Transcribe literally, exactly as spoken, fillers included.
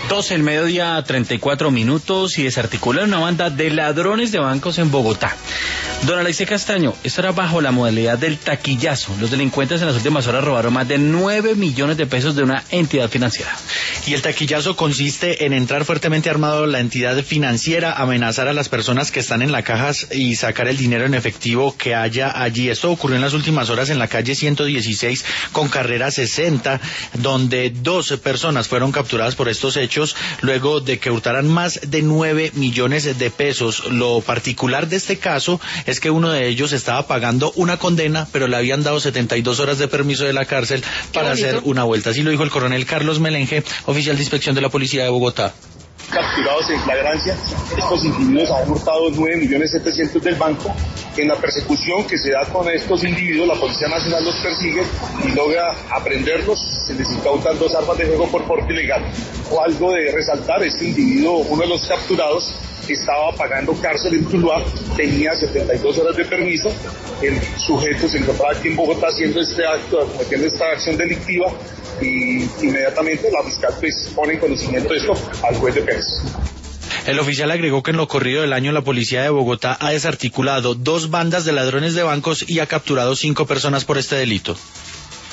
doce el mediodía, treinta y cuatro minutos, y desarticulan una banda de ladrones de bancos en Bogotá. Don Alexis Castaño, esto era bajo la modalidad del taquillazo. Los delincuentes en las últimas horas robaron más de nueve millones de pesos de una entidad financiera. Y el taquillazo consiste en entrar fuertemente armado a la entidad financiera, amenazar a las personas que están en las cajas y sacar el dinero en efectivo que haya allí. Esto ocurrió en las últimas horas en la calle ciento dieciséis con carrera sesenta, donde doce personas fueron capturadas por estos hechos luego de que hurtaran más de nueve millones de pesos. Lo particular de este caso es que uno de ellos estaba pagando una condena, pero le habían dado setenta y dos horas de permiso de la cárcel para hacer una vuelta. Así lo dijo el coronel Carlos Melenge, oficial de inspección de la Policía de Bogotá. Capturados en flagrancia, estos individuos han hurtado nueve millones setecientos del banco. En la persecución que se da con estos individuos, la Policía Nacional los persigue y logra aprenderlos. Se les incautan dos armas de fuego por porte ilegal. O algo de resaltar, este individuo, uno de los capturados, estaba pagando cárcel en Tuluá, tenía setenta y dos horas de permiso. El sujeto se encontraba aquí en Bogotá haciendo este acto, cometiendo esta acción delictiva, y inmediatamente la fiscal pues pone en conocimiento de esto al juez de Pérez. El oficial agregó que en lo corrido del año la policía de Bogotá ha desarticulado dos bandas de ladrones de bancos y ha capturado cinco personas por este delito.